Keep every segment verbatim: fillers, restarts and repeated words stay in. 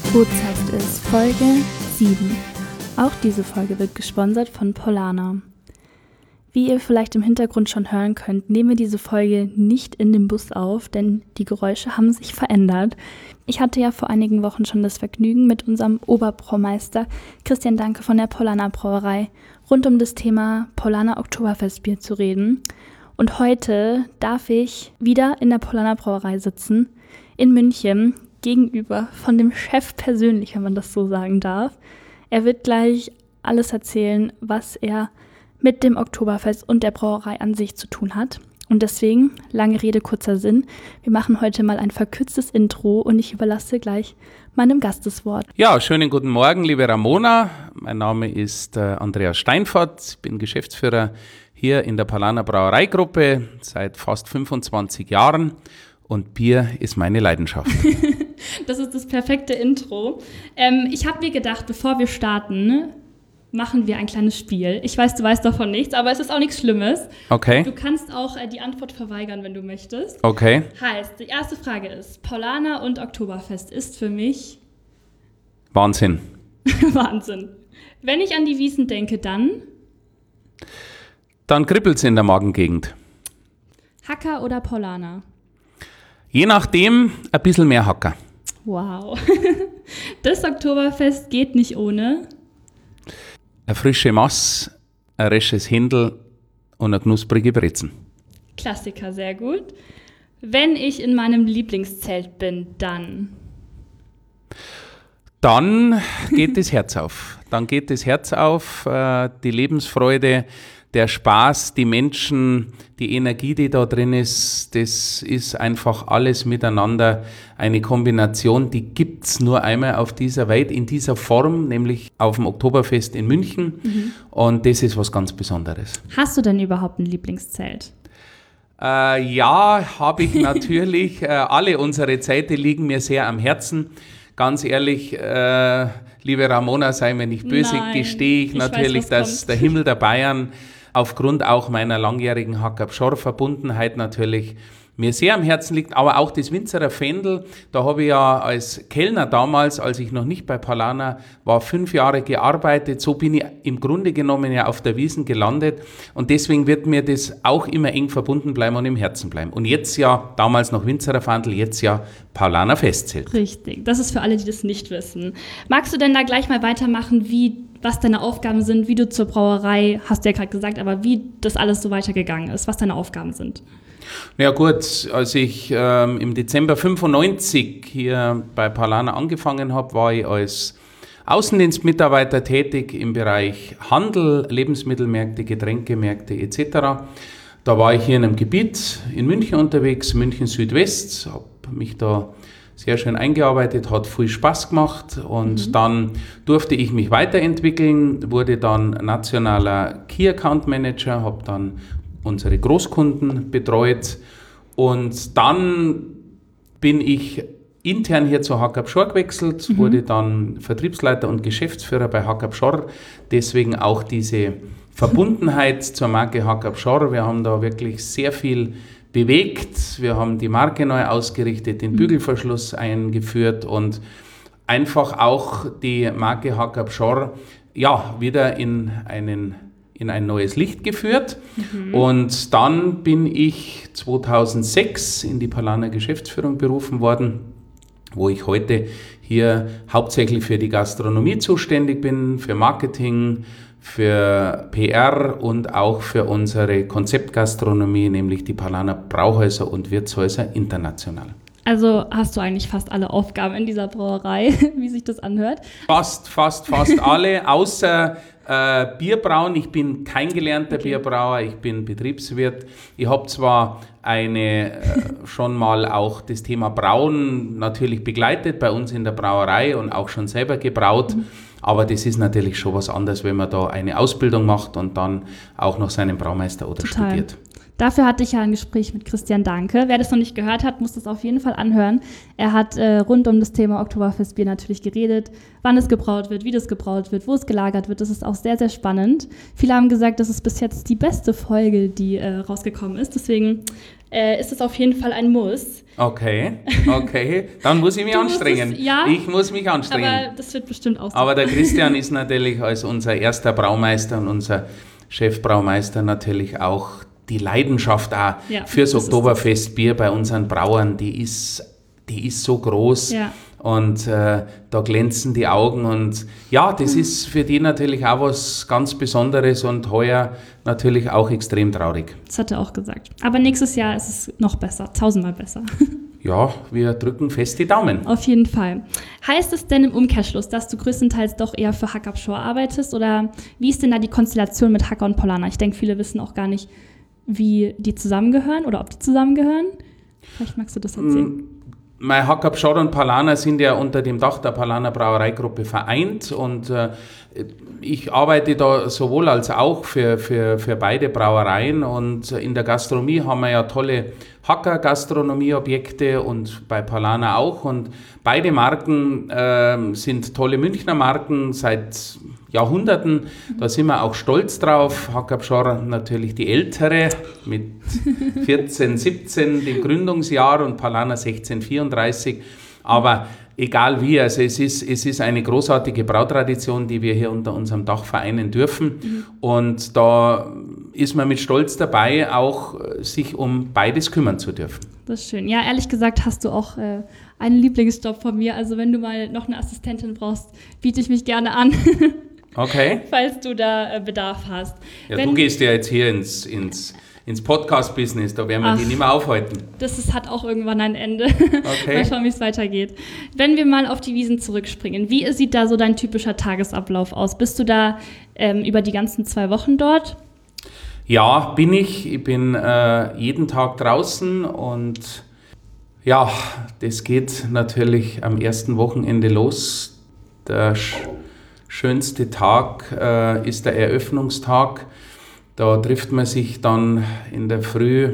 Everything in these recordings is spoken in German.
Bootshaft ist Folge sieben. Auch diese Folge wird gesponsert von Polana. Wie ihr vielleicht im Hintergrund schon hören könnt, nehmen wir diese Folge nicht in dem Bus auf, denn die Geräusche haben sich verändert. Ich hatte ja vor einigen Wochen schon das Vergnügen, mit unserem Oberbraumeister Christian Danke von der Polana Brauerei rund um das Thema Polana Oktoberfestbier zu reden. Und heute darf ich wieder in der Polana Brauerei sitzen, in München, gegenüber von dem Chef persönlich, wenn man das so sagen darf. Er wird gleich alles erzählen, was er mit dem Oktoberfest und der Brauerei an sich zu tun hat. Und deswegen, lange Rede, kurzer Sinn, wir machen heute mal ein verkürztes Intro und ich überlasse gleich meinem Gast das Wort. Ja, schönen guten Morgen, liebe Ramona. Mein Name ist äh, Andreas Steinfort. Ich bin Geschäftsführer hier in der Polana Brauereigruppe seit fast fünfundzwanzig Jahren und Bier ist meine Leidenschaft. Das ist das perfekte Intro. Ähm, ich habe mir gedacht, bevor wir starten, machen wir ein kleines Spiel. Ich weiß, du weißt davon nichts, aber es ist auch nichts Schlimmes. Okay. Du kannst auch äh, die Antwort verweigern, wenn du möchtest. Okay. Heißt, die erste Frage ist, Polana und Oktoberfest ist für mich... Wahnsinn. Wahnsinn. Wenn ich an die Wiesn denke, dann... Dann kribbelt's in der Magengegend. Hacker oder Polana? Je nachdem, ein bisschen mehr Hacker. Wow. Das Oktoberfest geht nicht ohne... Eine frische Mass, ein resches Händel und eine knusprige Brezen. Klassiker, sehr gut. Wenn ich in meinem Lieblingszelt bin, dann... Dann geht das Herz auf. Dann geht das Herz auf, äh, die Lebensfreude, der Spaß, die Menschen, die Energie, die da drin ist, das ist einfach alles miteinander eine Kombination, die gibt's nur einmal auf dieser Welt in dieser Form, nämlich auf dem Oktoberfest in München. Mhm. Und das ist was ganz Besonderes. Hast du denn überhaupt ein Lieblingszelt? Äh, ja, habe ich natürlich. äh, alle unsere Zelte liegen mir sehr am Herzen. Ganz ehrlich, äh, liebe Ramona, sei mir nicht böse, Nein, gestehe ich, ich natürlich, weiß, dass kommt. Der Himmel der Bayern aufgrund auch meiner langjährigen Hacker-Pschorr-Verbundenheit natürlich mir sehr am Herzen liegt, aber auch das Winzerer Fendel, da habe ich ja als Kellner damals, als ich noch nicht bei Polana war, fünf Jahre gearbeitet, so bin ich im Grunde genommen ja auf der Wiesn gelandet und deswegen wird mir das auch immer eng verbunden bleiben und im Herzen bleiben. Und jetzt ja, damals noch Winzerer Fendel, jetzt ja Polana Festzelt. Richtig, das ist für alle, die das nicht wissen. Magst du denn da gleich mal weitermachen, wie was deine Aufgaben sind, wie du zur Brauerei, hast du ja gerade gesagt, aber wie das alles so weitergegangen ist, was deine Aufgaben sind? Ja gut, als ich ähm, im Dezember fünfundneunzig hier bei Polana angefangen habe, war ich als Außendienstmitarbeiter tätig im Bereich Handel, Lebensmittelmärkte, Getränkemärkte et cetera. Da war ich hier in einem Gebiet in München unterwegs, München Südwest, habe mich da sehr schön eingearbeitet, hat viel Spaß gemacht und mhm. dann durfte ich mich weiterentwickeln, wurde dann nationaler Key Account Manager, habe dann unsere Großkunden betreut und dann bin ich intern hier zu Hacker-Pschorr gewechselt, mhm. wurde dann Vertriebsleiter und Geschäftsführer bei Hacker-Pschorr, deswegen auch diese Verbundenheit zur Marke Hacker-Pschorr. Wir haben da wirklich sehr viel bewegt, wir haben die Marke neu ausgerichtet, den Bügelverschluss eingeführt und einfach auch die Marke Hacker-Pschorr ja, wieder in einen in ein neues Licht geführt. Mhm. Und dann bin ich zweitausendsechs in die Polana Geschäftsführung berufen worden, wo ich heute hier hauptsächlich für die Gastronomie zuständig bin, für Marketing, für P R und auch für unsere Konzeptgastronomie, nämlich die Polana Brauhäuser und Wirtshäuser international. Also hast du eigentlich fast alle Aufgaben in dieser Brauerei, wie sich das anhört? Fast, fast, fast alle, außer äh, Bierbrauen. Ich bin kein gelernter okay. Bierbrauer, ich bin Betriebswirt. Ich habe zwar eine äh, schon mal auch das Thema Brauen natürlich begleitet bei uns in der Brauerei und auch schon selber gebraut, mhm. aber das ist natürlich schon was anderes, wenn man da eine Ausbildung macht und dann auch noch seinen Braumeister oder Total. studiert. Dafür hatte ich ja ein Gespräch mit Christian Danke. Wer das noch nicht gehört hat, muss das auf jeden Fall anhören. Er hat äh, rund um das Thema Oktoberfestbier natürlich geredet, wann es gebraut wird, wie das gebraut wird, wo es gelagert wird. Das ist auch sehr, sehr spannend. Viele haben gesagt, das ist bis jetzt die beste Folge, die äh, rausgekommen ist. Deswegen äh, ist es auf jeden Fall ein Muss. Okay, okay. Dann muss ich mich Du anstrengen. musst es- ja, ich muss mich anstrengen. Aber das wird bestimmt auch so. Aber der Christian ist natürlich als unser erster Braumeister und unser Chefbraumeister natürlich auch die Leidenschaft auch Ja, fürs das ist Oktoberfestbier bei unseren Brauern, die ist, die ist so groß. Ja. Und äh, da glänzen die Augen und ja, das Mhm. ist für die natürlich auch was ganz Besonderes und heuer natürlich auch extrem traurig. Das hat er auch gesagt. Aber nächstes Jahr ist es noch besser, tausendmal besser. Ja, wir drücken fest die Daumen. Auf jeden Fall. Heißt es denn im Umkehrschluss, dass du größtenteils doch eher für Hack Shore arbeitest? Oder wie ist denn da die Konstellation mit Hacker und Paulaner? Ich denke, viele wissen auch gar nicht, wie die zusammengehören oder ob die zusammengehören. Vielleicht magst du das erzählen. Mein Hack Shore und Paulaner sind ja unter dem Dach der Paulaner Brauereigruppe vereint und äh, ich arbeite da sowohl als auch für, für, für beide Brauereien und in der Gastronomie haben wir ja tolle Hacker-Gastronomieobjekte und bei Paulaner auch und beide Marken äh, sind tolle Münchner Marken seit Jahrhunderten, da sind wir auch stolz drauf. Hack Shore natürlich die ältere mit vierzehn, siebzehn, dem Gründungsjahr und Paulaner sechzehn vierunddreißig, aber egal wie, also es ist, es ist eine großartige Brautradition, die wir hier unter unserem Dach vereinen dürfen mhm. und da ist man mit Stolz dabei, auch sich um beides kümmern zu dürfen. Das ist schön. Ja, ehrlich gesagt hast du auch äh, einen Lieblingsjob von mir, also wenn du mal noch eine Assistentin brauchst, biete ich mich gerne an. Okay. Falls du da äh, Bedarf hast. Ja, Wenn, du gehst ja jetzt hier ins, ins, ins Podcast-Business, da werden wir die nicht mehr aufhalten. Das ist, hat auch irgendwann ein Ende. Okay. Mal schauen, wie es weitergeht. Wenn wir mal auf die Wiesen zurückspringen, wie sieht da so dein typischer Tagesablauf aus? Bist du da ähm, über die ganzen zwei Wochen dort? Ja, bin ich. Ich bin äh, jeden Tag draußen und ja, das geht natürlich am ersten Wochenende los. Der schönste Tag äh, ist der Eröffnungstag. Da trifft man sich dann in der Früh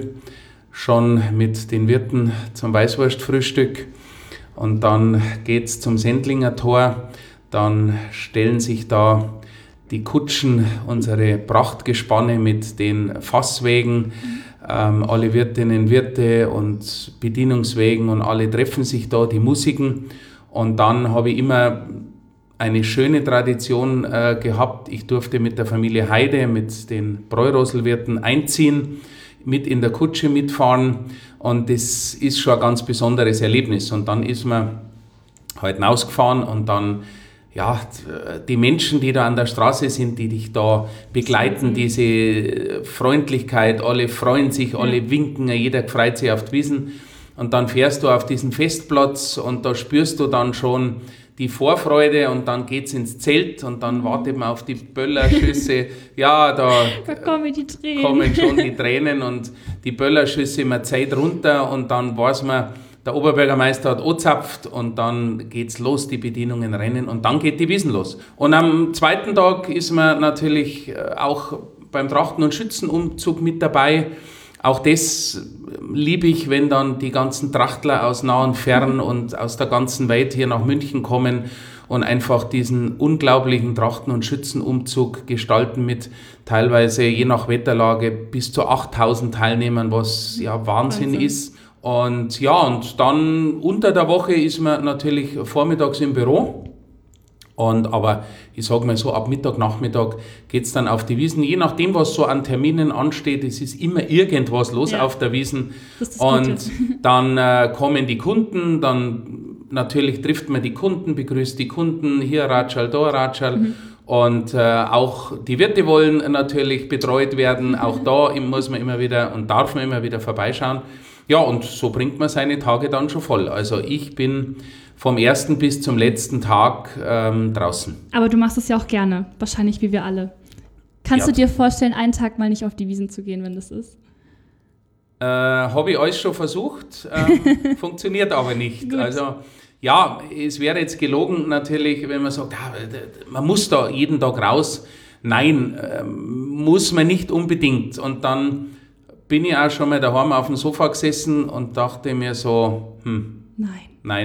schon mit den Wirten zum Weißwurstfrühstück und dann geht es zum Sendlinger Tor. Dann stellen sich da die Kutschen, unsere Prachtgespanne mit den Fasswägen, ähm, alle Wirtinnen, Wirte und Bedienungswägen und alle treffen sich da, die Musiken. Und dann habe ich immer eine schöne Tradition äh, gehabt. Ich durfte mit der Familie Heide, mit den Bräuroselwirten einziehen, mit in der Kutsche mitfahren und das ist schon ein ganz besonderes Erlebnis. Und dann ist man halt rausgefahren und dann, ja, die Menschen, die da an der Straße sind, die dich da begleiten, diese Freundlichkeit, alle freuen sich, alle winken, jeder freut sich auf die Wiesen und dann fährst du auf diesen Festplatz und da spürst du dann schon die Vorfreude und dann geht's ins Zelt und dann wartet man auf die Böllerschüsse. Ja, da, da kommen die Tränen. kommen schon die Tränen und die Böllerschüsse, man zählt runter und dann weiß man, der Oberbürgermeister hat angezapft und dann geht's los, die Bedienungen rennen und dann geht die Wiesn los. Und am zweiten Tag ist man natürlich auch beim Trachten- und Schützenumzug mit dabei. Auch das liebe ich, wenn dann die ganzen Trachtler aus nah und fern und aus der ganzen Welt hier nach München kommen und einfach diesen unglaublichen Trachten- und Schützenumzug gestalten mit teilweise je nach Wetterlage bis zu achttausend Teilnehmern, was ja Wahnsinn, Wahnsinn. ist. Und ja, und dann unter der Woche ist man natürlich vormittags im Büro. Und, aber ich sage mal so, ab Mittag, Nachmittag geht es dann auf die Wiesn. Je nachdem, was so an Terminen ansteht, es ist immer irgendwas los ja. auf der Wiesn. Das ist das und Gute. Dann äh, kommen die Kunden, dann natürlich trifft man die Kunden, begrüßt die Kunden, hier Ratschal, da Ratschal. Mhm. Und äh, auch die Wirte wollen natürlich betreut werden. Mhm. Auch da muss man immer wieder und darf man immer wieder vorbeischauen. Ja, und so bringt man seine Tage dann schon voll. Also ich bin vom ersten bis zum letzten Tag ähm, draußen. Aber du machst es ja auch gerne, wahrscheinlich wie wir alle. Kannst ja. du dir vorstellen, einen Tag mal nicht auf die Wiesn zu gehen, wenn das ist? Äh, habe ich alles schon versucht, äh, funktioniert aber nicht. Also ja, es wäre jetzt gelogen natürlich, wenn man sagt, ja, man muss da jeden Tag raus. Nein, äh, muss man nicht unbedingt. Und dann bin ich auch schon mal daheim auf dem Sofa gesessen und dachte mir so, hm, nein. nein,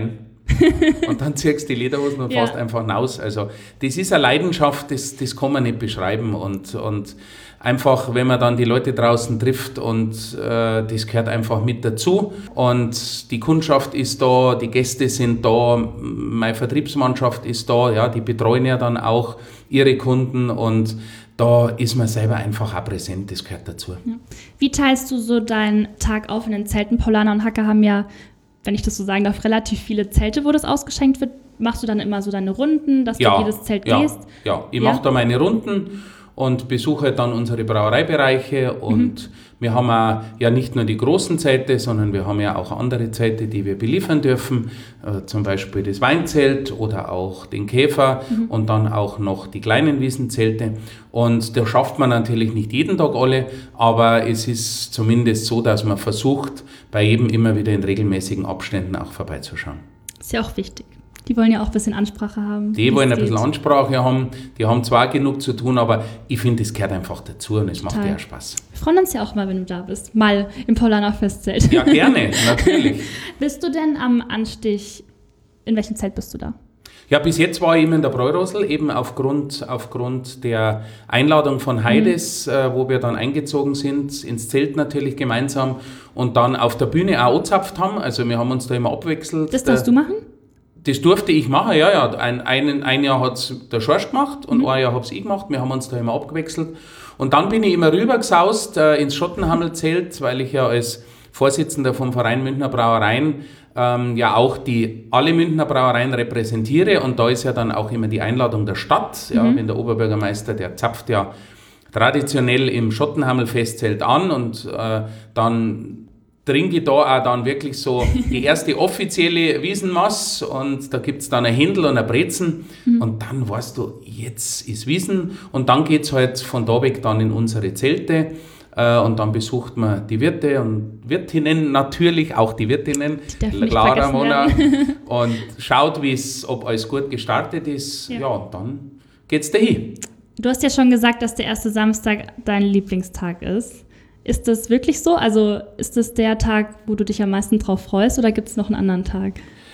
Und dann ziehst du die Lederhosen und Ja. fährst einfach raus. Also das ist eine Leidenschaft, das, das kann man nicht beschreiben. Und, und einfach, wenn man dann die Leute draußen trifft und äh, das gehört einfach mit dazu. Und die Kundschaft ist da, die Gäste sind da, meine Vertriebsmannschaft ist da, ja, die betreuen ja dann auch ihre Kunden und da ist man selber einfach auch präsent, das gehört dazu. Ja. Wie teilst du so deinen Tag auf in den Zelten? Paulaner und Hacker haben ja, wenn ich das so sagen darf, relativ viele Zelte, wo das ausgeschenkt wird. Machst du dann immer so deine Runden, dass Ja, du jedes Zelt ja, gehst? ja, ich Ja. mache da meine Runden und besuche dann unsere Brauereibereiche und Mhm. wir haben auch ja nicht nur die großen Zelte, sondern wir haben ja auch andere Zelte, die wir beliefern dürfen, äh, zum Beispiel das Weinzelt oder auch den Käfer Mhm. und dann auch noch die kleinen Wiesenzelte und da schafft man natürlich nicht jeden Tag alle, aber es ist zumindest so, dass man versucht, bei jedem immer wieder in regelmäßigen Abständen auch vorbeizuschauen. Ist ja auch wichtig. Die wollen ja auch ein bisschen Ansprache haben. Die wie wollen es ein bisschen geht. Ansprache haben, die haben zwar genug zu tun, aber ich finde, es gehört einfach dazu und es macht Total. ja Spaß. Wir freuen uns ja auch mal, wenn du da bist. Mal im Paulaner Festzelt. Ja, gerne, natürlich. Bist du denn am Anstich, in welchem Zelt bist du da? Ja, bis jetzt war ich immer in der Bräurosel, eben aufgrund, aufgrund der Einladung von Heides, mhm. äh, wo wir dann eingezogen sind, ins Zelt natürlich gemeinsam und dann auf der Bühne auch angezapft haben. Also wir haben uns da immer abwechselt. Das darfst du machen? Das durfte ich machen, ja, ja. Ein, ein, ein Jahr hat es der Schorsch gemacht und mhm. ein Jahr habe es ich gemacht. Wir haben uns da immer abgewechselt. Und dann bin ich immer rübergesaust äh, ins Schottenhammelzelt, weil ich ja als Vorsitzender vom Verein Münchner Brauereien ähm, ja auch die alle Münchner Brauereien repräsentiere. Und da ist ja dann auch immer die Einladung der Stadt. Ja, mhm. Wenn der Oberbürgermeister, der zapft ja traditionell im Schottenhammel-Festzelt an und äh, dann trinke ich da auch dann wirklich so die erste offizielle Wiesenmass und da gibt es dann ein Händel und ein Brezen mhm. und dann weißt du, jetzt ist Wiesen und dann geht es halt von da weg dann in unsere Zelte äh, und dann besucht man die Wirte und Wirtinnen natürlich, auch die Wirtinnen, die Clara, Mona und schaut, wie's, ob alles gut gestartet ist, ja, ja und dann geht's dahin. Du hast ja schon gesagt, dass der erste Samstag dein Lieblingstag ist. Ist das wirklich so? Also ist das der Tag, wo du dich am meisten drauf freust oder gibt es noch einen anderen Tag?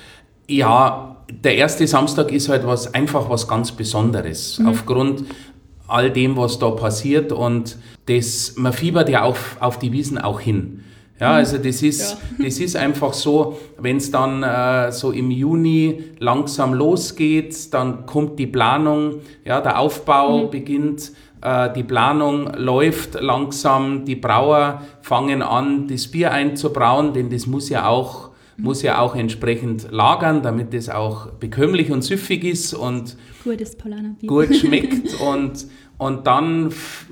Ja, der erste Samstag ist halt was, einfach was ganz Besonderes. Mhm. Aufgrund all dem, was da passiert und das, man fiebert ja auf, auf die Wiesen auch hin. Ja, also das ist, ja. das ist einfach so, wenn es dann äh, so im Juni langsam losgeht, dann kommt die Planung, ja, der Aufbau mhm. beginnt, äh, die Planung läuft langsam, die Brauer fangen an, das Bier einzubrauen, denn das muss ja auch, mhm. muss ja auch entsprechend lagern, damit es auch bekömmlich und süffig ist und Gutes Paulaner Bier. gut schmeckt und, und dann f-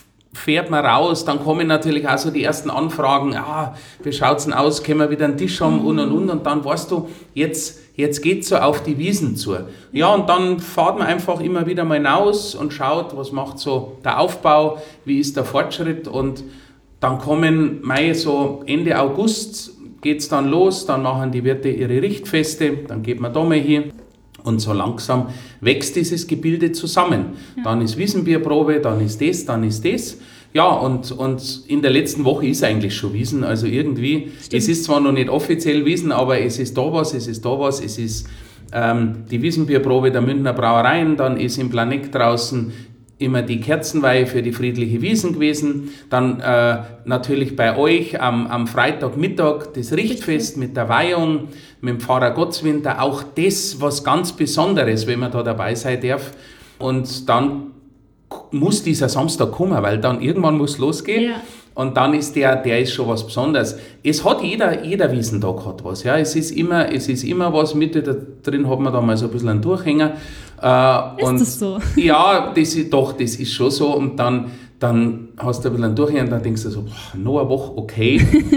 fährt man raus, dann kommen natürlich auch so die ersten Anfragen, ah, wie schaut's denn aus, können wir wieder einen Tisch haben und und und und dann weißt du, jetzt, jetzt geht's so auf die Wiesen zu. Ja, und dann fährt man einfach immer wieder mal hinaus und schaut, was macht so der Aufbau, wie ist der Fortschritt und dann kommen Mai so Ende August geht's dann los, dann machen die Wirte ihre Richtfeste, dann geht man da mal hin. Und so langsam wächst dieses Gebilde zusammen. Ja. Dann ist Wiesenbierprobe, dann ist das, dann ist das. Ja, und, und in der letzten Woche ist eigentlich schon Wiesen. Also irgendwie, Stimmt. es ist zwar noch nicht offiziell Wiesen, aber es ist da was, es ist da was. Es ist ähm, die Wiesenbierprobe der Münchner Brauereien, dann ist im Planet draußen immer die Kerzenweihe für die friedliche Wiesen gewesen. Dann äh, natürlich bei euch am, am Freitagmittag das Richtfest mit der Weihung, mit dem Pfarrer Gottswinter. Auch das was ganz Besonderes, wenn man da dabei sein darf. Und dann muss dieser Samstag kommen, weil dann irgendwann muss losgehen. Ja. Und dann ist der, der ist schon was Besonderes. Es hat jeder, jeder Wiesentag hat was. Ja. Es ist immer, es ist immer was, Mitte da drin hat man da mal so ein bisschen einen Durchhänger. Äh, ist und das so? Ja, das ist, doch, das ist schon so. Und dann, dann hast du ein bisschen einen Durchhänger und dann denkst du so, boah, noch eine Woche, okay.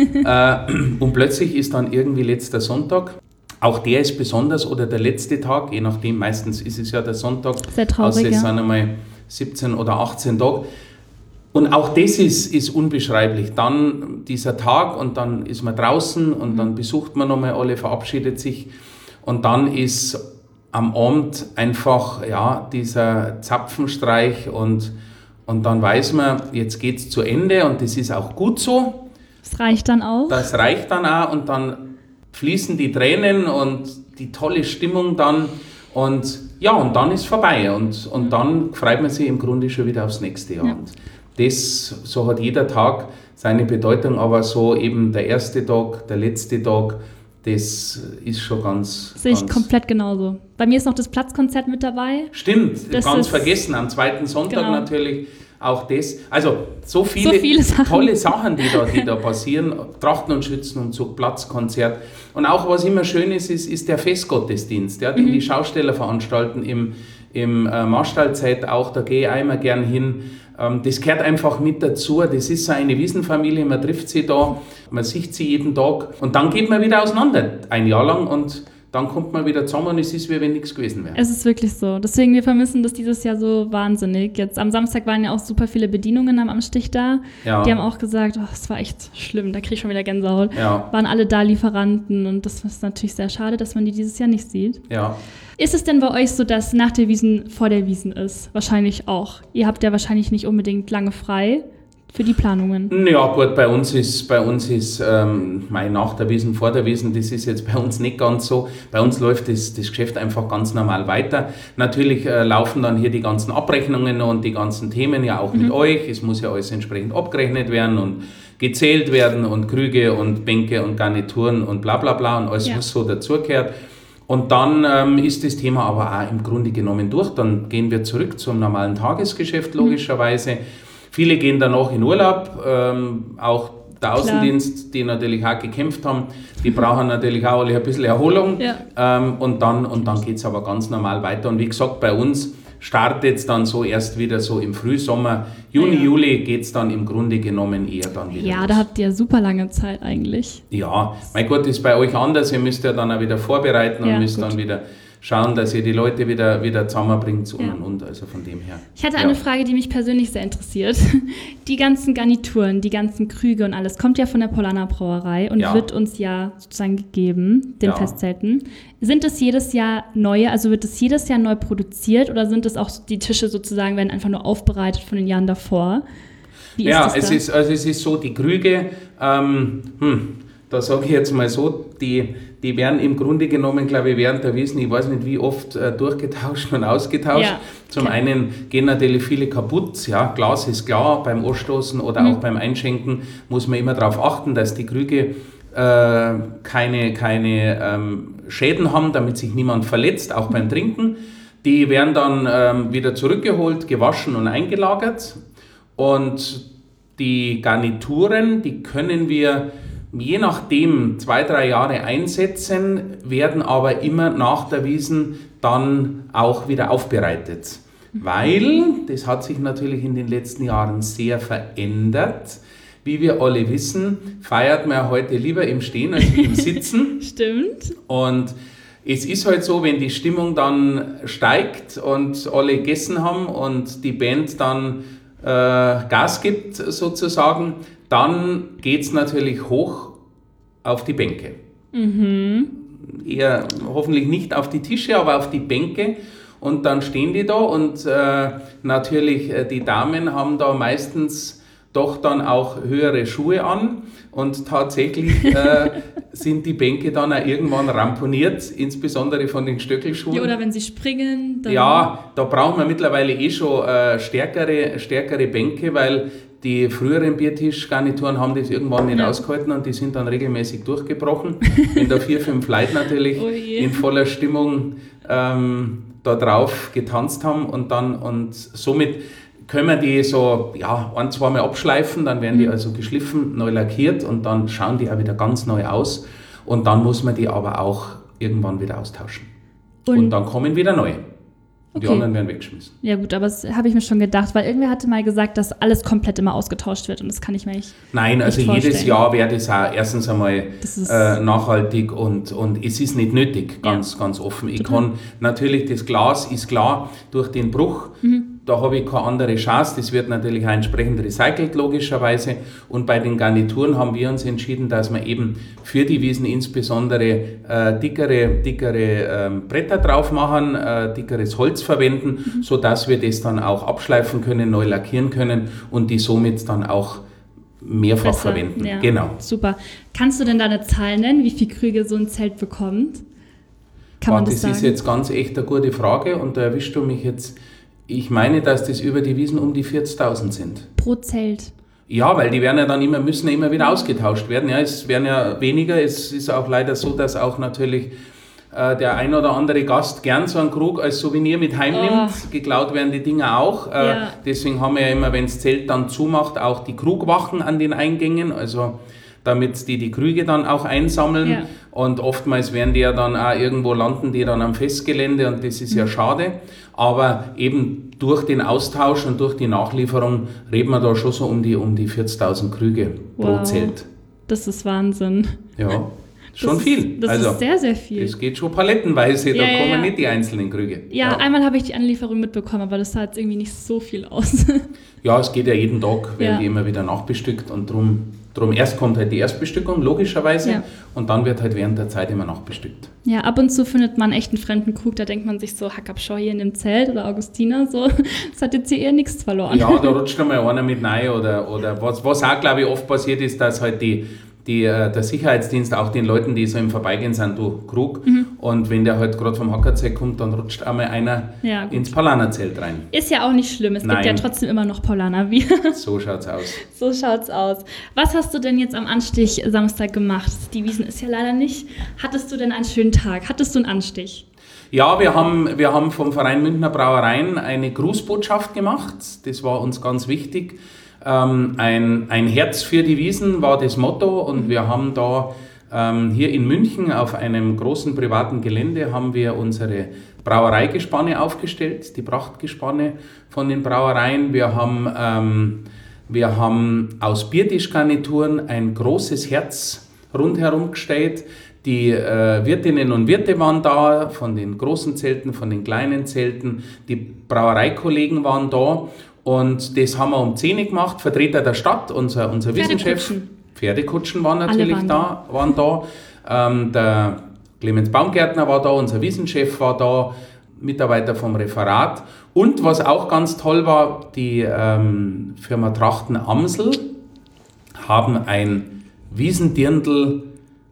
äh, und plötzlich ist dann irgendwie letzter Sonntag. Auch der ist besonders oder der letzte Tag, je nachdem, meistens ist es ja der Sonntag. Sehr traurig, also es ja. sind einmal siebzehn oder achtzehn Tage. Und auch das ist, ist unbeschreiblich. Dann dieser Tag und dann ist man draußen und dann besucht man nochmal alle, verabschiedet sich. Und dann ist am Abend einfach ja, dieser Zapfenstreich und, und dann weiß man, jetzt geht es zu Ende und das ist auch gut so. Das reicht dann auch. Das reicht dann auch und dann fließen die Tränen und die tolle Stimmung dann und ja, und dann ist vorbei und, und dann freut man sich im Grunde schon wieder aufs nächste Jahr. Ja. Und das, so hat jeder Tag seine Bedeutung, aber so eben der erste Tag, der letzte Tag, das ist schon ganz... Sehe ich komplett genauso. Bei mir ist noch das Platzkonzert mit dabei. Stimmt, das ganz vergessen, am zweiten Sonntag genau. natürlich auch das. Also so viele, so viele Sachen. tolle Sachen, die da, die da passieren. Trachten und Schützenumzug, Platzkonzert. Und auch was immer schön ist, ist, ist der Festgottesdienst, ja, den mhm. die Schausteller veranstalten im, im äh, Marstallzeit auch. Da gehe ich einmal gern hin. Ähm, das gehört einfach mit dazu. Das ist so eine Wiesenfamilie, man trifft sie da, man sieht sie jeden Tag und dann geht man wieder auseinander, ein Jahr lang und dann kommt man wieder zusammen und es ist, wie wenn nichts gewesen wäre. Es ist wirklich so. Deswegen, wir vermissen das dieses Jahr so wahnsinnig. Jetzt am Samstag waren ja auch super viele Bedienungen am Amtsstich da. Ja. Die haben auch gesagt, oh, es war echt schlimm, da kriege ich schon wieder Gänsehaut. Ja. Waren alle da Lieferanten und das ist natürlich sehr schade, dass man die dieses Jahr nicht sieht. Ja. Ist es denn bei euch so, dass nach der Wiesn vor der Wiesn ist? Wahrscheinlich auch. Ihr habt ja wahrscheinlich nicht unbedingt lange frei für die Planungen. Ja gut, bei uns ist, bei uns ist ähm, nach der Wiesn, vor der Wiesn, das ist jetzt bei uns nicht ganz so. Bei uns läuft das, das Geschäft einfach ganz normal weiter. Natürlich äh, laufen dann hier die ganzen Abrechnungen und die ganzen Themen ja auch mhm. mit euch. Es muss ja alles entsprechend abgerechnet werden und gezählt werden und Krüge und Bänke und Garnituren und bla bla bla und alles, ja. was so dazugehört. Und dann ähm, ist das Thema aber auch im Grunde genommen durch. Dann gehen wir zurück zum normalen Tagesgeschäft logischerweise. Mhm. Viele gehen danach in Urlaub, ähm, auch der Außendienst, die natürlich auch gekämpft haben, die brauchen natürlich auch alle ein bisschen Erholung. Ja. Ähm, und dann, und dann geht es aber ganz normal weiter. Und wie gesagt, bei uns startet es dann so erst wieder so im Frühsommer. Juni, ja. Juli geht es dann im Grunde genommen eher dann wieder Ja, los. Da habt ihr super lange Zeit eigentlich. Ja, mein Gott, ist bei euch anders. Ihr müsst ja dann auch wieder vorbereiten ja, und müsst gut. dann wieder schauen, dass ihr die Leute wieder, wieder zusammenbringt und, ja. und, und, also von dem her. Ich hatte eine ja. Frage, die mich persönlich sehr interessiert. Die ganzen Garnituren, die ganzen Krüge und alles, kommt ja von der Paulaner Brauerei und ja. wird uns ja sozusagen gegeben, den ja. Festzelten. Sind es jedes Jahr neue, also wird es jedes Jahr neu produziert oder sind es auch die Tische sozusagen, werden einfach nur aufbereitet von den Jahren davor? Wie ja, ist es, da? ist, also es ist so, die Krüge, ähm, hm, da sage ich jetzt mal so, die, die werden im Grunde genommen, glaube ich, während der Wiesn, ich weiß nicht wie oft, äh, durchgetauscht und ausgetauscht. Ja, Zum okay. einen gehen natürlich viele kaputt, ja, Glas ist klar, beim Anstoßen oder mhm. auch beim Einschenken muss man immer darauf achten, dass die Krüge äh, keine, keine ähm, Schäden haben, damit sich niemand verletzt, auch mhm. beim Trinken. Die werden dann ähm, wieder zurückgeholt, gewaschen und eingelagert und die Garnituren, die können wir je nachdem zwei, drei Jahre einsetzen, werden aber immer nach der Wiesn dann auch wieder aufbereitet. Weil, das hat sich natürlich in den letzten Jahren sehr verändert. Wie wir alle wissen, feiert man heute lieber im Stehen als im Sitzen. Stimmt. Und es ist halt so, wenn die Stimmung dann steigt und alle gegessen haben und die Band dann äh, Gas gibt sozusagen, dann geht es natürlich hoch auf die Bänke. Mhm. Eher hoffentlich nicht auf die Tische, aber auf die Bänke. Und dann stehen die da und äh, natürlich äh, die Damen haben da meistens doch dann auch höhere Schuhe an. Und tatsächlich äh, sind die Bänke dann auch irgendwann ramponiert, insbesondere von den Stöckelschuhen. Ja, oder wenn sie springen. Dann ja, da braucht man mittlerweile eh schon äh, stärkere, stärkere Bänke, weil die früheren Biertischgarnituren haben das irgendwann nicht ja. ausgehalten und die sind dann regelmäßig durchgebrochen. Wenn da vier, fünf Leute natürlich oh in voller Stimmung ähm, da drauf getanzt haben und dann und somit können wir die so ja, ein, zweimal abschleifen, dann werden die also geschliffen, neu lackiert und dann schauen die auch wieder ganz neu aus und dann muss man die aber auch irgendwann wieder austauschen. Und, und dann kommen wieder neue. Und okay. Die anderen werden weggeschmissen. Ja gut, aber das habe ich mir schon gedacht, weil irgendwer hatte mal gesagt, dass alles komplett immer ausgetauscht wird und das kann ich mir nicht Nein, also nicht jedes Jahr wäre das auch erstens einmal äh, nachhaltig und, und es ist nicht nötig, ganz, ja. ganz offen. Ich Total. kann natürlich, das Glas ist klar, durch den Bruch, mhm. da habe ich keine andere Chance, das wird natürlich auch entsprechend recycelt, logischerweise. Und bei den Garnituren haben wir uns entschieden, dass wir eben für die Wiesn insbesondere äh, dickere, dickere ähm, Bretter drauf machen, äh, dickeres Holz verwenden, mhm. sodass wir das dann auch abschleifen können, neu lackieren können und die somit dann auch mehrfach Besser, verwenden. ja. Genau. Super. Kannst du denn da eine Zahl nennen, wie viele Krüge so ein Zelt bekommt? Kann man das das sagen? ist jetzt ganz echt eine gute Frage und da erwischst du mich jetzt. Ich meine, dass das über die Wiesn um die vierzigtausend sind. Pro Zelt? Ja, weil die werden ja dann immer, müssen ja immer wieder ausgetauscht werden. Ja, es werden ja weniger. Es ist auch leider so, dass auch natürlich äh, der ein oder andere Gast gern so einen Krug als Souvenir mit heimnimmt. Oh. Geklaut werden die Dinger auch. Äh, Ja. Deswegen haben wir ja immer, wenn das Zelt dann zumacht, auch die Krugwachen an den Eingängen. Also damit die die Krüge dann auch einsammeln. Ja. Und oftmals werden die ja dann auch irgendwo landen, die dann am Festgelände und das ist ja schade. Aber eben durch den Austausch und durch die Nachlieferung reden wir da schon so um die, um die vierzigtausend Krüge pro Wow. Zelt. Das ist Wahnsinn. Ja, schon das viel. Ist, das also, ist sehr, sehr viel. es geht schon palettenweise, da Ja, ja, kommen ja. nicht die einzelnen Krüge. Ja, einmal habe ich die Anlieferung mitbekommen, aber das sah jetzt irgendwie nicht so viel aus. Ja, es geht ja jeden Tag, werden Ja. die immer wieder nachbestückt und drum, drum erst kommt halt die Erstbestückung, logischerweise, Ja. und dann wird halt während der Zeit immer nachbestückt. Ja, ab und zu findet man echt einen fremden Krug, da denkt man sich so, Hackabschau hier in dem Zelt oder Augustiner, so, das hat jetzt hier eher nichts verloren. Ja, da rutscht einmal einer mit rein oder, oder was, was auch, glaube ich, oft passiert ist, dass halt die, die, äh, der Sicherheitsdienst auch den Leuten, die so im Vorbeigehen sind, du Krug, Mhm. und wenn der halt gerade vom Hackerzelt kommt, dann rutscht einmal einer Ja, gut. ins Paulaner-Zelt rein. Ist ja auch nicht schlimm, es gibt Nein. ja trotzdem immer noch Paulaner. Wie? So schaut's aus. So schaut's aus. Was hast du denn jetzt am Anstich Samstag gemacht? Die Wiesn ist ja leider nicht. Hattest du denn einen schönen Tag? Hattest du einen Anstich? Ja, wir haben, wir haben vom Verein Münchner Brauereien eine Grußbotschaft gemacht. Das war uns ganz wichtig. Ähm, ein, ein Herz für die Wiesn war das Motto und wir haben da ähm, hier in München auf einem großen privaten Gelände haben wir unsere Brauereigespanne aufgestellt, die Prachtgespanne von den Brauereien. Wir haben, ähm, wir haben aus Biertischgarnituren ein großes Herz rundherum gestellt. Die äh, Wirtinnen und Wirte waren da, von den großen Zelten, von den kleinen Zelten. Die Brauereikollegen waren da. Und das haben wir um zehn Uhr gemacht. Vertreter der Stadt, unser, unser Wissenschef. Pferdekutschen. Pferdekutschen waren natürlich waren da. Waren da. Ähm, der Clemens Baumgärtner war da, unser Wissenschef war da, Mitarbeiter vom Referat. Und was auch ganz toll war, die ähm, Firma Trachten Amsel haben ein Wiesendirndl,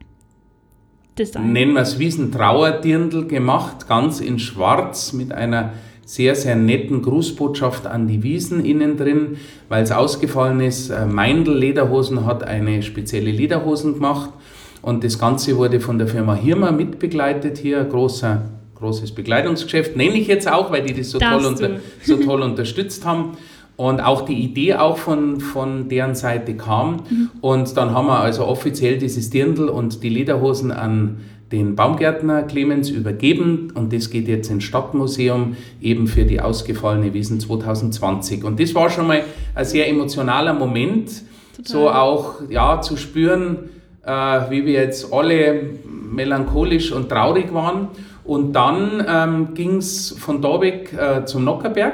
Design. nennen wir es Wiesentrauerdirndl gemacht, ganz in schwarz mit einer sehr, sehr netten Grußbotschaft an die Wiesn innen drin, weil es ausgefallen ist. Meindl Lederhosen hat eine spezielle Lederhosen gemacht und das Ganze wurde von der Firma Hirmer mitbegleitet hier, großer, großes Bekleidungsgeschäft, nenne ich jetzt auch, weil die das so, toll, unter, so toll unterstützt haben. Und auch die Idee auch von, von deren Seite kam. Mhm. Und dann haben wir also offiziell dieses Dirndl und die Lederhosen an den Baumgärtner Clemens übergeben. Und das geht jetzt ins Stadtmuseum eben für die ausgefallene Wiesn zwanzig zwanzig. Und das war schon mal ein sehr emotionaler Moment, total. So auch ja, zu spüren, äh, wie wir jetzt alle melancholisch und traurig waren. Und dann ähm, ging es von da weg äh, zum Nockerberg.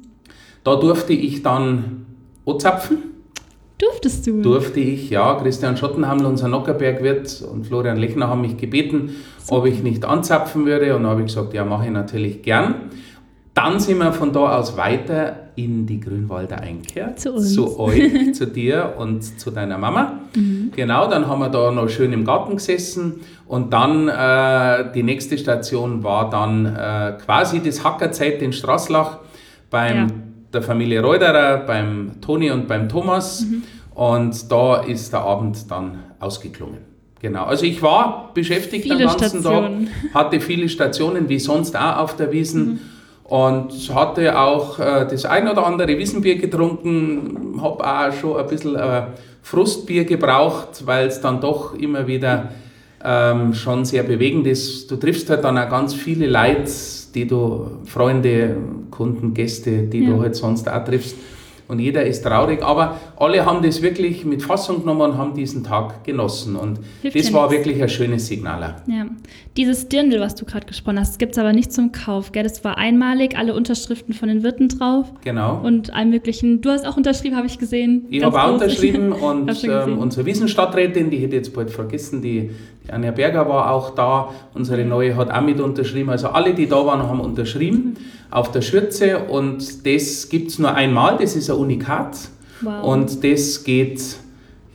Da durfte ich dann anzapfen. Durftest du? Durfte ich, ja. Christian Schottenhaml, unser Nockerbergwirt, und Florian Lechner haben mich gebeten, Super. ob ich nicht anzapfen würde. Und da habe ich gesagt, ja, mache ich natürlich gern. Dann sind wir von da aus weiter in die Grünwalder eingekehrt. Zu uns. Zu euch, zu dir und zu deiner Mama. Mhm. Genau, dann haben wir da noch schön im Garten gesessen. Und dann äh, die nächste Station war dann äh, quasi das Hackerzeit in Straßlach beim ja. der Familie Reuterer, beim Toni und beim Thomas. Mhm. Und da ist der Abend dann ausgeklungen. Genau, also ich war beschäftigt viele den ganzen Stationen. Tag, hatte viele Stationen, wie sonst auch auf der Wiesn. Mhm. Und hatte auch äh, das ein oder andere Wiesenbier getrunken, habe auch schon ein bisschen äh, Frustbier gebraucht, weil es dann doch immer wieder ähm, schon sehr bewegend ist. Du triffst halt dann auch ganz viele Leute, die du, Freunde, Kunden, Gäste, die ja. du halt sonst auch triffst. Und jeder ist traurig, aber alle haben das wirklich mit Fassung genommen und haben diesen Tag genossen. Und Hilft das war nichts. Wirklich ein schönes Signal. Ja. Dieses Dirndl, was du gerade gesprochen hast, gibt es aber nicht zum Kauf, gell? Das war einmalig, alle Unterschriften von den Wirten drauf. Genau. Und allem möglichen. Du hast auch unterschrieben, habe ich gesehen. Ich habe auch unterschrieben und ähm, unsere Wiesenstadträtin, die hätte ich jetzt bald vergessen, die, die Anja Berger war auch da. Unsere neue hat auch mit unterschrieben. Also alle, die da waren, haben unterschrieben auf der Schürze. Und das gibt es nur einmal, das ist ein Unikat. Wow. Und das geht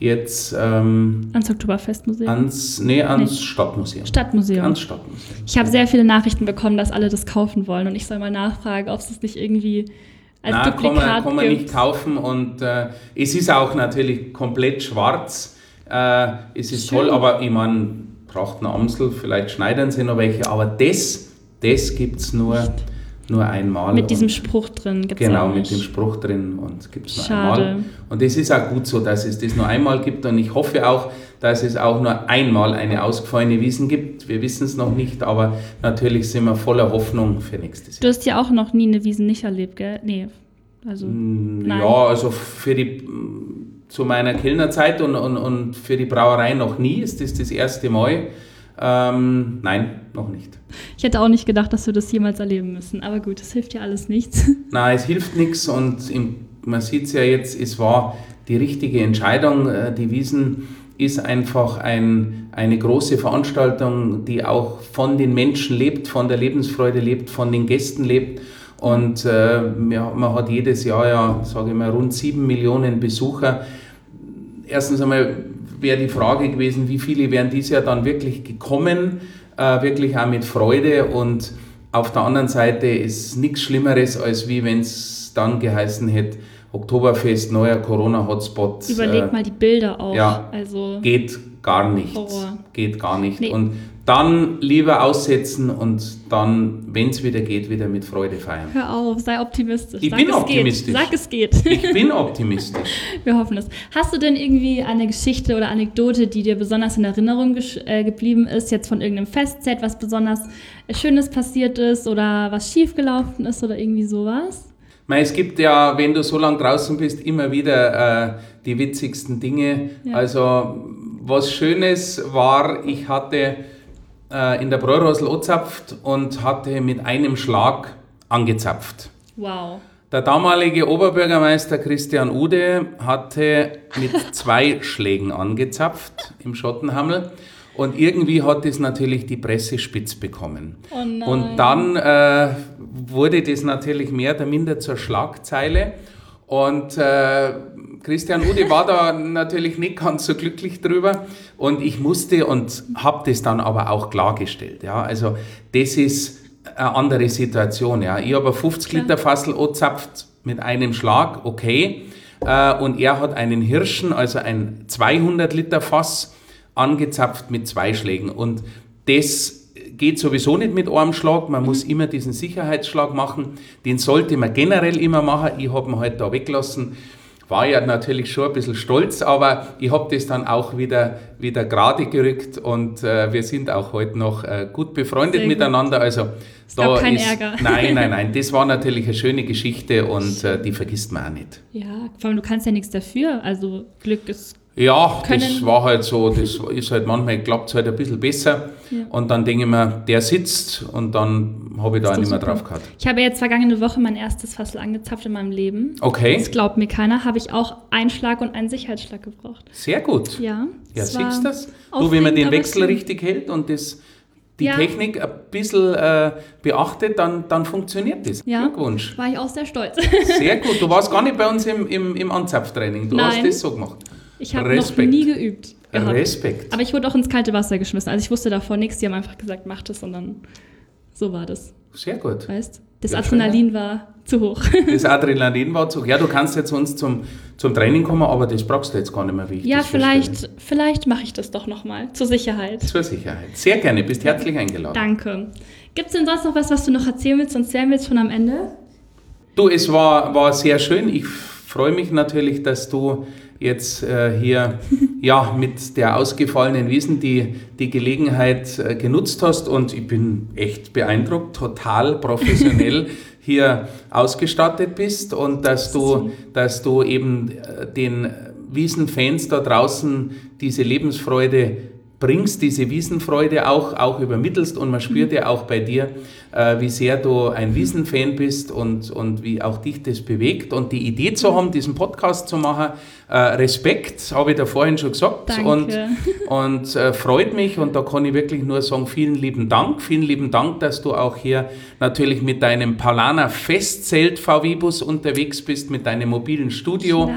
jetzt ähm, ans Oktoberfestmuseum. Ans, nee, ans nee. Stadtmuseum. Stadtmuseum. Ans Stadtmuseum. Ich habe sehr viele Nachrichten bekommen, dass alle das kaufen wollen und ich soll mal nachfragen, ob es das nicht irgendwie als Nein, Duplikat kann man, kann man gibt. nicht kaufen und äh, es ist auch natürlich komplett schwarz. Äh, es ist Schön. toll, aber ich meine, Trachten Amsel, vielleicht schneidern sie noch welche, aber das, das gibt es nur, nur einmal. Mit diesem und, Spruch drin gibt es Genau, auch mit dem nicht. Spruch drin und gibt es nur Schade. einmal. Und es ist auch gut so, dass es das nur einmal gibt und ich hoffe auch, dass es auch nur einmal eine ausgefallene Wiesn gibt. Wir wissen es noch nicht, aber natürlich sind wir voller Hoffnung für nächstes Jahr. Du hast ja auch noch nie eine Wiesn nicht erlebt, gell? Nee, also nein. Ja, also für die, zu meiner Kellnerzeit und, und, und für die Brauerei noch nie, ist das das erste Mal. Ähm, nein, noch nicht. Ich hätte auch nicht gedacht, dass wir das jemals erleben müssen, aber gut, das hilft ja alles nichts. Nein, es hilft nichts und im, man sieht es ja jetzt, es war die richtige Entscheidung. Die Wiesn ist einfach ein, eine große Veranstaltung, die auch von den Menschen lebt, von der Lebensfreude lebt, von den Gästen lebt. Und äh, ja, man hat jedes Jahr ja, sage ich mal, rund sieben Millionen Besucher. Erstens einmal wäre die Frage gewesen, wie viele wären dieses Jahr dann wirklich gekommen, äh, wirklich auch mit Freude. Und auf der anderen Seite ist nichts Schlimmeres, als wie wenn es dann geheißen hätte, Oktoberfest, neuer Corona-Hotspot. Überleg äh, mal die Bilder auch. Ja, also geht gar nicht. Horror. Geht gar nicht. Nee. Und dann lieber aussetzen und dann, wenn es wieder geht, wieder mit Freude feiern. Hör auf, sei optimistisch. Ich Sag, bin es optimistisch. Geht. Sag, es geht. Ich bin optimistisch. Wir hoffen es. Hast du denn irgendwie eine Geschichte oder Anekdote, die dir besonders in Erinnerung gesch- äh, geblieben ist, jetzt von irgendeinem Festzelt, was besonders Schönes passiert ist oder was schiefgelaufen ist oder irgendwie sowas? Mei, es gibt ja, wenn du so lange draußen bist, immer wieder äh, die witzigsten Dinge. Ja. Also was Schönes war, ich hatte äh, in der Bräurosl angezapft und hatte mit einem Schlag angezapft. Wow. Der damalige Oberbürgermeister Christian Ude hatte mit zwei Schlägen angezapft im Schottenhammel. Und irgendwie hat das natürlich die Presse spitz bekommen. Oh nein. Und dann äh, wurde das natürlich mehr oder minder zur Schlagzeile. Und äh, Christian Ude war da natürlich nicht ganz so glücklich drüber. Und ich musste und habe das dann aber auch klargestellt. Ja? Also das ist eine andere Situation. Ja? Ich habe ein fünfzig Liter Fassel angezapft mit einem Schlag, okay. Äh, und er hat einen Hirschen, also ein zweihundert Liter Fass, angezapft mit zwei Schlägen. Und das geht sowieso nicht mit einem Schlag. Man muss immer diesen Sicherheitsschlag machen. Den sollte man generell immer machen. Ich habe ihn halt da weggelassen. War ja natürlich schon ein bisschen stolz, aber ich habe das dann auch wieder, wieder gerade gerückt und äh, wir sind auch heute noch äh, gut befreundet Sehr miteinander. gut. Also Es da gab keinen ist, Ärger. Nein, nein, nein. Das war natürlich eine schöne Geschichte und äh, die vergisst man auch nicht. Ja, vor allem du kannst ja nichts dafür. Also Glück ist... Ja, das Können- war halt so, das ist halt manchmal klappt es halt ein bisschen besser Ja. und dann denke ich mir, der sitzt und dann habe ich da Ist nicht doch mehr super. drauf gehabt. Ich habe jetzt vergangene Woche mein erstes Fassel angezapft in meinem Leben. Okay, Das glaubt mir keiner. Habe ich auch einen Schlag und einen Sicherheitsschlag gebraucht. sehr gut. Ja, Ja, es war siehst du das? Du, aufregend, wenn man den aber Wechsel schön. richtig hält und das, die Ja. Technik ein bisschen äh, beachtet, dann, dann funktioniert das. Ja. Glückwunsch. War ich auch sehr stolz. Sehr gut. Du warst gar nicht bei uns im, im, im Anzapftraining. Du hast Nein. das so gemacht. Ich habe noch Respekt. nie geübt. gehabt. Respekt. Aber ich wurde auch ins kalte Wasser geschmissen. Also ich wusste davor nichts. Die haben einfach gesagt, mach das und dann so war das. Sehr gut. Weißt? Das Ja, Adrenalin war zu hoch. Das Adrenalin war zu. Ja, du kannst jetzt uns zum, zum Training kommen, aber das brauchst du jetzt gar nicht mehr, wie ich Ja, das verstehe. vielleicht, vielleicht mache ich das doch nochmal. Zur Sicherheit. Zur Sicherheit. Sehr gerne, bist herzlich eingeladen. Danke. Gibt es denn sonst noch was, was du noch erzählen willst? Sonst wären wir jetzt schon am Ende. Du, es war, war sehr schön. Ich freue mich natürlich, dass du jetzt äh, hier ja, mit der ausgefallenen Wiesn die, die Gelegenheit äh, genutzt hast und ich bin echt beeindruckt, total professionell hier ausgestattet bist und dass du, dass du eben äh, den Wiesn-Fans da draußen diese Lebensfreude bringst, diese Wiesenfreude auch, auch übermittelst und man spürt ja auch bei dir, äh, wie sehr du ein Wiesen-Fan bist und, und wie auch dich das bewegt und die Idee zu haben, diesen Podcast zu machen, äh, Respekt, habe ich da vorhin schon gesagt. Danke. Und, und äh, freut mich und da kann ich wirklich nur sagen, vielen lieben Dank, vielen lieben Dank, dass du auch hier natürlich mit deinem Paulaner Festzelt V W-Bus unterwegs bist, mit deinem mobilen Studio. Klar.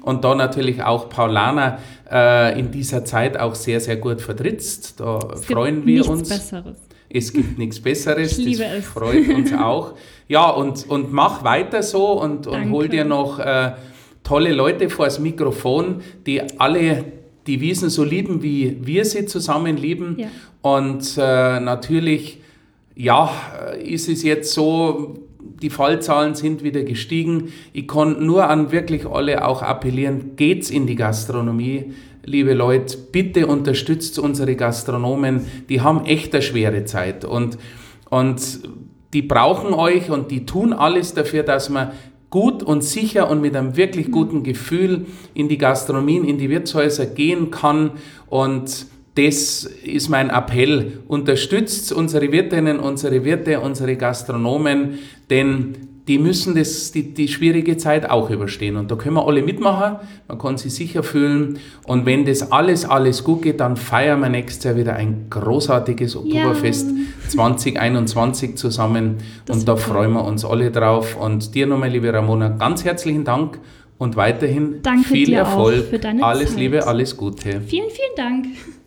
und da natürlich auch Paulaner äh, in dieser Zeit auch sehr, sehr gut vertrittst. Da es freuen gibt wir nichts uns. Besseres. Es gibt nichts Besseres, Ich liebe das es. freut uns auch. Ja, und, und mach weiter so und, und hol dir noch äh, tolle Leute vors Mikrofon, die alle die Wiesn so lieben, wie wir sie zusammen lieben. Ja. Und äh, natürlich, ja, ist es jetzt so, die Fallzahlen sind wieder gestiegen. Ich kann nur an wirklich alle auch appellieren, geht's in die Gastronomie. Liebe Leute, bitte unterstützt unsere Gastronomen, die haben echt eine schwere Zeit und, und die brauchen euch und die tun alles dafür, dass man gut und sicher und mit einem wirklich guten Gefühl in die Gastronomien, in die Wirtshäuser gehen kann und das ist mein Appell. Unterstützt unsere Wirtinnen, unsere Wirte, unsere Gastronomen, denn die müssen das, die, die schwierige Zeit auch überstehen. Und da können wir alle mitmachen, man kann sich sicher fühlen. Und wenn das alles, alles gut geht, dann feiern wir nächstes Jahr wieder ein großartiges Oktoberfest ja. zwanzig einundzwanzig zusammen. Das und da freuen wir uns alle drauf. Und dir nochmal, liebe Ramona, ganz herzlichen Dank und weiterhin Danke viel dir Erfolg. Auch für deine alles Zeit. Liebe, alles Gute. Vielen, vielen Dank.